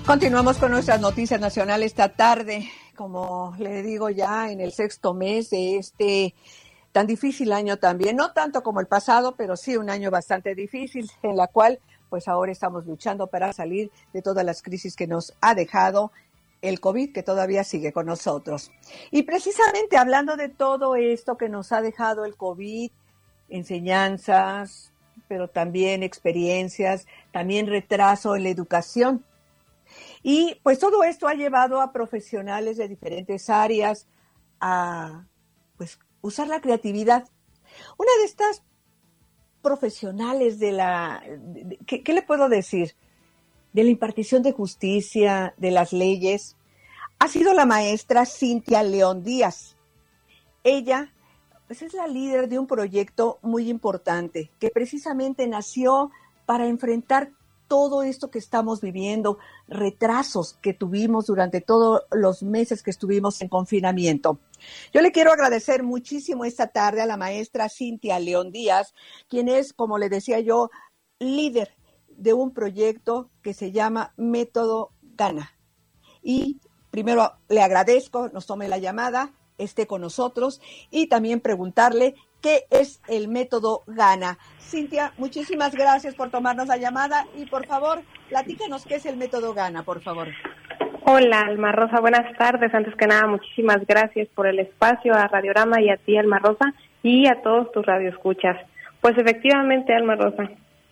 Continuamos con nuestras noticias nacionales esta tarde, como le digo, ya en el 6º mes de este tan difícil año también, no tanto como el pasado, pero sí un año bastante difícil, en la cual pues ahora estamos luchando para salir de todas las crisis que nos ha dejado el COVID, que todavía sigue con nosotros. Y precisamente hablando de todo esto que nos ha dejado el COVID, enseñanzas, pero también experiencias, también retraso en la educación. Y pues todo esto ha llevado a profesionales de diferentes áreas a pues usar la creatividad. Una de estas profesionales ¿qué le puedo decir? De la impartición de justicia, de las leyes, ha sido la maestra Cintia León Díaz. Ella pues es la líder de un proyecto muy importante que precisamente nació para enfrentar todo esto que estamos viviendo, retrasos que tuvimos durante todos los meses que estuvimos en confinamiento. Yo le quiero agradecer muchísimo esta tarde a la maestra Cintia León Díaz, quien es, como le decía yo, líder de un proyecto que se llama Método Gana. Y primero le agradezco, nos tome la llamada, esté con nosotros y también preguntarle qué es el Método Gana. Cintia, muchísimas gracias por tomarnos la llamada y por favor, platícanos qué es el Método Gana, por favor. Hola, Alma Rosa, buenas tardes. Antes que nada, muchísimas gracias por el espacio a Radiorama y a ti, Alma Rosa, y a todos tus radioescuchas. Pues efectivamente, Alma Rosa,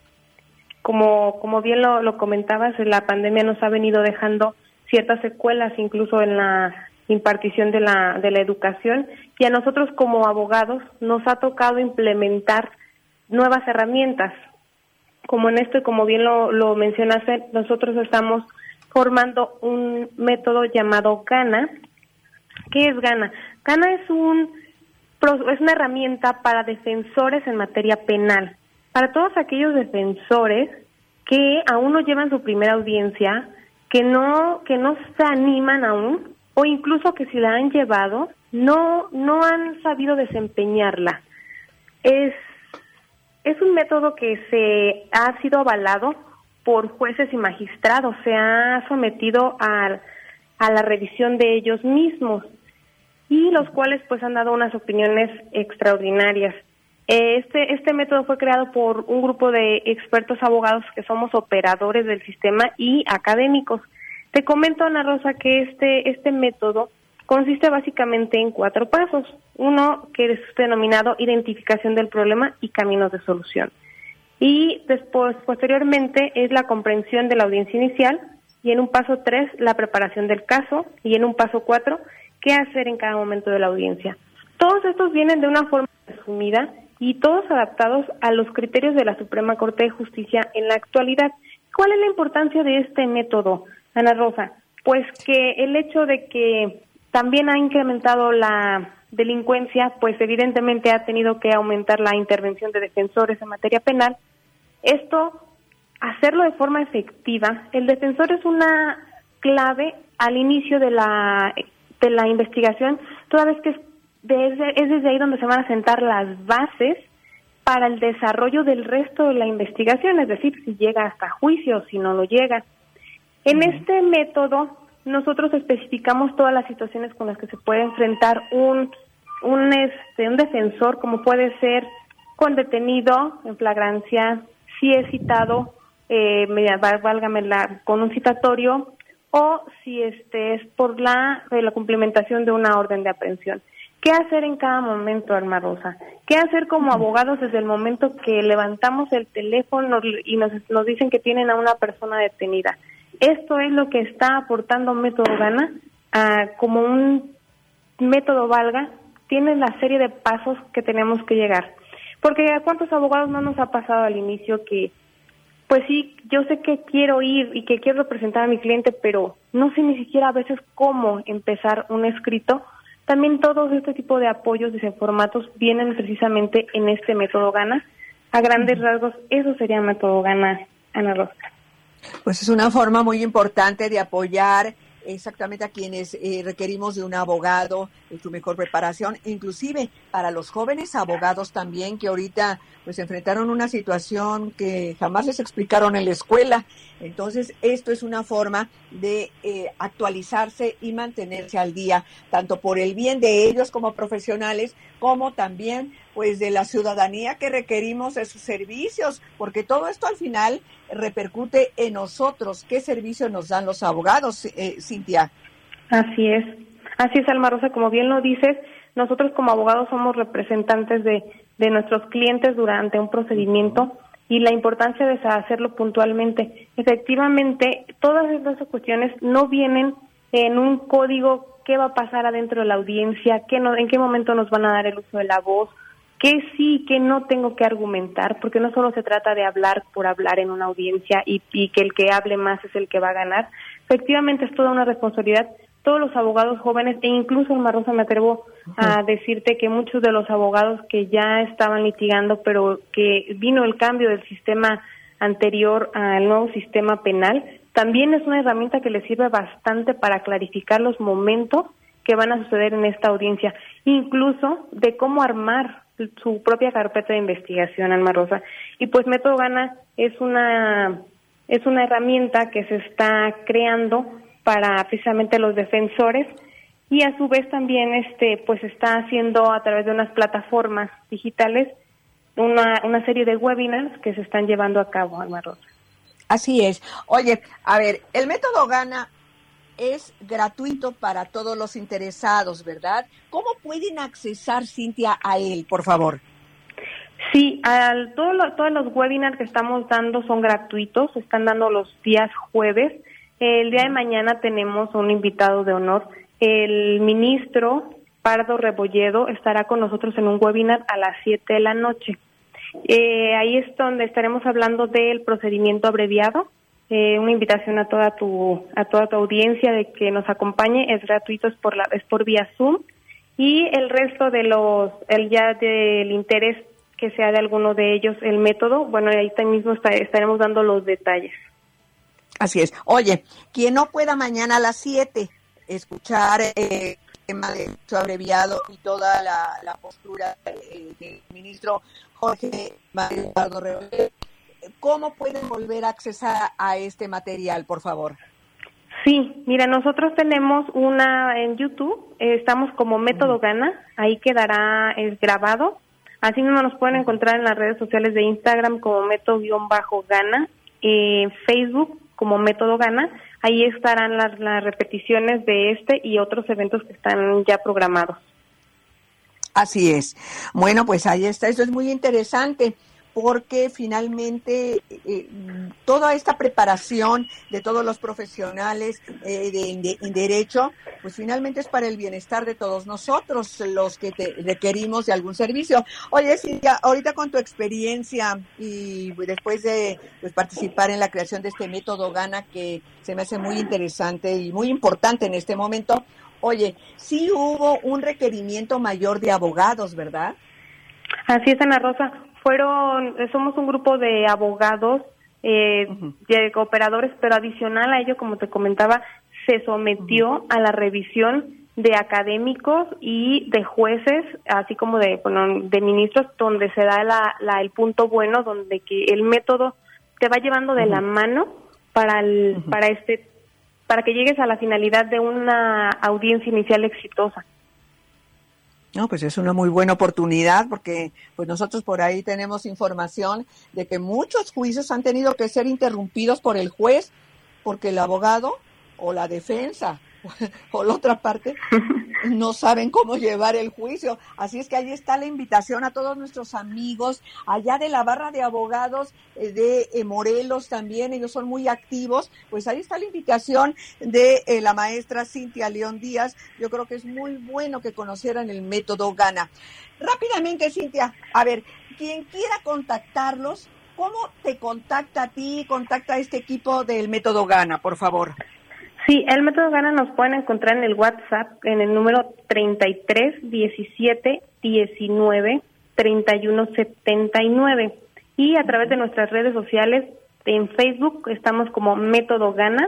como bien lo comentabas, la pandemia nos ha venido dejando ciertas secuelas, incluso en la impartición de la educación, y a nosotros como abogados nos ha tocado implementar nuevas herramientas. Como en esto y como bien lo mencionaste, nosotros estamos formando un método llamado Gana. ¿Qué es Gana? Gana es una herramienta para defensores en materia penal. Para todos aquellos defensores que aún no llevan su primera audiencia, que no se animan aún, o incluso que si la han llevado, no han sabido desempeñarla. Es un método que ha sido avalado por jueces y magistrados, se ha sometido a la revisión de ellos mismos, y los cuales pues han dado unas opiniones extraordinarias. Este método fue creado por un grupo de expertos abogados que somos operadores del sistema y académicos. Te comento, Ana Rosa, que este método consiste básicamente en 4 pasos. Uno, que es denominado identificación del problema y caminos de solución. Y después, posteriormente, es la comprensión de la audiencia inicial, y en un paso 3, la preparación del caso, y en un paso 4, qué hacer en cada momento de la audiencia. Todos estos vienen de una forma resumida y todos adaptados a los criterios de la Suprema Corte de Justicia en la actualidad. ¿Cuál es la importancia de este método, Ana Rosa? Pues que el hecho de que también ha incrementado la delincuencia, pues evidentemente ha tenido que aumentar la intervención de defensores en materia penal. Esto, hacerlo de forma efectiva, el defensor es una clave al inicio de la investigación, toda vez que es desde ahí donde se van a sentar las bases para el desarrollo del resto de la investigación, es decir, si llega hasta juicio o si no lo llega. En este método, nosotros especificamos todas las situaciones con las que se puede enfrentar un defensor, como puede ser con detenido en flagrancia, si es citado, con un citatorio, o si es por la cumplimentación de una orden de aprehensión. ¿Qué hacer en cada momento, Alma Rosa? ¿Qué hacer como abogados desde el momento que levantamos el teléfono y nos dicen que tienen a una persona detenida? Esto es lo que está aportando Método Gana, como un método valga, tiene la serie de pasos que tenemos que llegar. Porque ¿a cuántos abogados no nos ha pasado al inicio que, pues sí, yo sé que quiero ir y que quiero representar a mi cliente, pero no sé ni siquiera a veces cómo empezar un escrito? También todos este tipo de apoyos y formatos vienen precisamente en este Método Gana. A grandes rasgos, eso sería Método Gana, Ana Rosa. Pues es una forma muy importante de apoyar exactamente a quienes requerimos de un abogado, de su mejor preparación, inclusive para los jóvenes abogados también, que ahorita pues enfrentaron una situación que jamás les explicaron en la escuela. Entonces, esto es una forma de actualizarse y mantenerse al día, tanto por el bien de ellos como profesionales, como también pues de la ciudadanía que requerimos de sus servicios, porque todo esto al final repercute en nosotros. ¿Qué servicio nos dan los abogados, Cintia? Así es, Alma Rosa, como bien lo dices, nosotros como abogados somos representantes de nuestros clientes durante un procedimiento y la importancia de hacerlo puntualmente. Efectivamente, todas estas cuestiones no vienen en un código, qué va a pasar adentro de la audiencia, en qué momento nos van a dar el uso de la voz, qué sí, qué no tengo que argumentar, porque no solo se trata de hablar por hablar en una audiencia y que el que hable más es el que va a ganar. Efectivamente, es toda una responsabilidad. Todos los abogados jóvenes, e incluso, Alma Rosa, me atrevo a decirte que muchos de los abogados que ya estaban litigando, pero que vino el cambio del sistema anterior al nuevo sistema penal, también es una herramienta que les sirve bastante para clarificar los momentos que van a suceder en esta audiencia, incluso de cómo armar su propia carpeta de investigación, Alma Rosa. Y pues Método Gana es una herramienta que se está creando para precisamente los defensores y a su vez también pues está haciendo a través de unas plataformas digitales una serie de webinars que se están llevando a cabo, Alma Rosa. Así es. Oye, a ver, el Método Gana es gratuito para todos los interesados, ¿verdad? ¿Cómo pueden accesar, Cintia, a él, por favor? Sí, todos los webinars que estamos dando son gratuitos, se están dando los días jueves. El día de mañana tenemos un invitado de honor. El ministro Pardo Rebolledo estará con nosotros en un webinar a las 7 de la noche. Ahí es donde estaremos hablando del procedimiento abreviado. Una invitación a toda tu audiencia de que nos acompañe. Es gratuito, es por vía Zoom. Y el resto de del interés que sea de alguno de ellos, el método, bueno, ahí mismo estaremos dando los detalles. Así es. Oye, quien no pueda mañana a las 7 escuchar el tema de su abreviado y toda la postura del ministro Jorge Mario Pardo Rebolledo, ¿cómo pueden volver a accesar a este material, por favor? Sí, mira, nosotros tenemos una en YouTube, estamos como Método Gana, ahí quedará grabado. Así mismo nos pueden encontrar en las redes sociales de Instagram como Método-Gana, Facebook como Método Gana. Ahí estarán las repeticiones de y otros eventos que están ya programados. Así es. Bueno, pues ahí está. Eso es muy interesante porque finalmente toda esta preparación de todos los profesionales en derecho, pues finalmente es para el bienestar de todos nosotros, los que requerimos de algún servicio. Oye, Cintia, ahorita con tu experiencia y después de participar en la creación de este Método Gana, que se me hace muy interesante y muy importante en este momento, oye, sí hubo un requerimiento mayor de abogados, ¿verdad? Así es, Ana Rosa. Somos un grupo de abogados, de cooperadores, pero adicional a ello, como te comentaba, se sometió a la revisión de académicos y de jueces, así como de ministros, donde se da el punto bueno, donde que el método te va llevando de la mano para que llegues a la finalidad de una audiencia inicial exitosa. No, pues es una muy buena oportunidad porque pues nosotros por ahí tenemos información de que muchos juicios han tenido que ser interrumpidos por el juez porque el abogado o la defensa o la otra parte no saben cómo llevar el juicio. Así es que ahí está la invitación a todos nuestros amigos allá de la barra de abogados de Morelos también, ellos son muy activos, pues ahí está la invitación de la maestra Cintia León Díaz. Yo creo que es muy bueno que conocieran el Método Gana. Rápidamente, Cintia, a ver, quien quiera contactarlos, ¿cómo te contacta a ti, contacta a este equipo del Método Gana, por favor? Sí, el Método Gana nos pueden encontrar en el WhatsApp en el número 33 17 19 31 79 y a través de nuestras redes sociales en Facebook estamos como Método Gana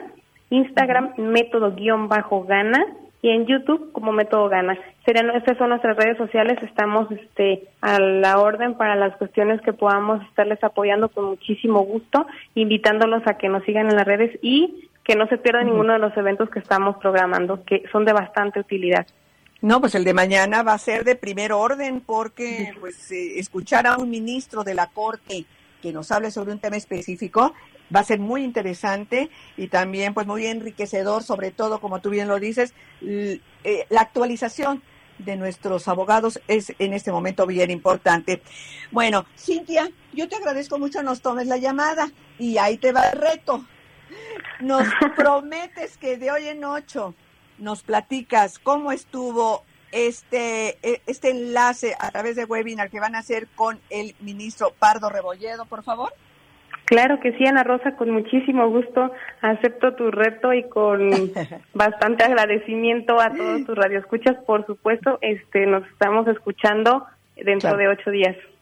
Instagram, método-gana, y en YouTube como Método Gana. Estas son nuestras redes sociales, estamos a la orden para las cuestiones que podamos estarles apoyando con muchísimo gusto, invitándolos a que nos sigan en las redes y que no se pierdan ninguno de los eventos que estamos programando, que son de bastante utilidad. No, pues el de mañana va a ser de primer orden, porque pues escuchar a un ministro de la Corte que nos hable sobre un tema específico va a ser muy interesante y también pues muy enriquecedor, sobre todo, como tú bien lo dices, la actualización de nuestros abogados es en este momento bien importante. Bueno, Cintia, yo te agradezco mucho nos tomes la llamada y ahí te va el reto. Nos prometes que de hoy en 8 nos platicas cómo estuvo este enlace a través de webinar que van a hacer con el ministro Pardo Rebolledo, por favor. Claro que sí, Ana Rosa, con muchísimo gusto acepto tu reto y con bastante agradecimiento a todos tus radioescuchas. Por supuesto, nos estamos escuchando dentro de 8 días.